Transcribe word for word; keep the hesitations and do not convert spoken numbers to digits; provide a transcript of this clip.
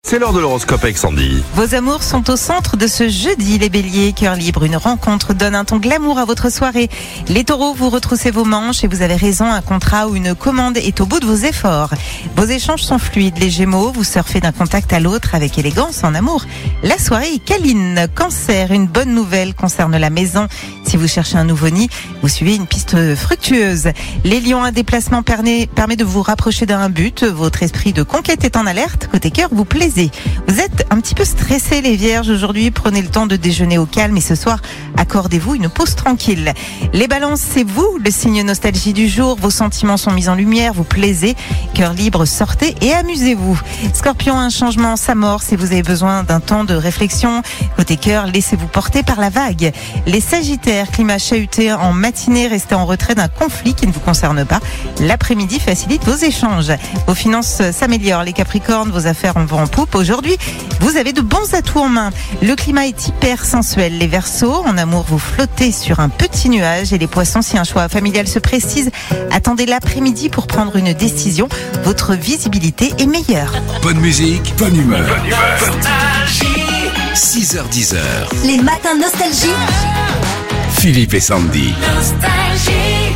C'est l'heure de l'horoscope avec Sandy. Vos amours sont au centre de ce jeudi, les béliers. Cœur libre, une rencontre donne un ton glamour à votre soirée. Les taureaux, vous retroussez vos manches et vous avez raison, un contrat ou une commande est au bout de vos efforts. Vos échanges sont fluides. Les gémeaux, vous surfez d'un contact à l'autre avec élégance en amour. La soirée est câline. Cancer, une bonne nouvelle concerne la maison. Si vous cherchez un nouveau nid, vous suivez une piste fructueuse. Les lions, un déplacement permet, permet de vous rapprocher d'un but. Votre esprit de conquête est en alerte. Côté cœur, vous plaisez. Vous êtes un petit peu stressés les vierges aujourd'hui. Prenez le temps de déjeuner au calme et ce soir, accordez-vous une pause tranquille. Les balances, c'est vous, le signe nostalgie du jour. Vos sentiments sont mis en lumière. Vous plaisez. Cœur libre, sortez et amusez-vous. Scorpion, un changement s'amorce si vous avez besoin d'un temps de réflexion. Côté cœur, laissez-vous porter par la vague. Les sagittaires, climat chahuté en matinée, restez en retrait d'un conflit qui ne vous concerne pas. L'après-midi facilite vos échanges. Vos finances s'améliorent. Les capricornes, vos affaires en vont en poupe. Aujourd'hui, vous avez de bons atouts en main. Le climat est hyper sensuel. Les verseaux, en amour, vous flottez sur un petit nuage. Et les poissons, si un choix familial se précise, attendez l'après-midi pour prendre une décision. Votre visibilité est meilleure. Bonne musique, bonne humeur. Bonne humeur. six heures dix heures. Les matins nostalgie. Philippe et Sandy. Nostalgie.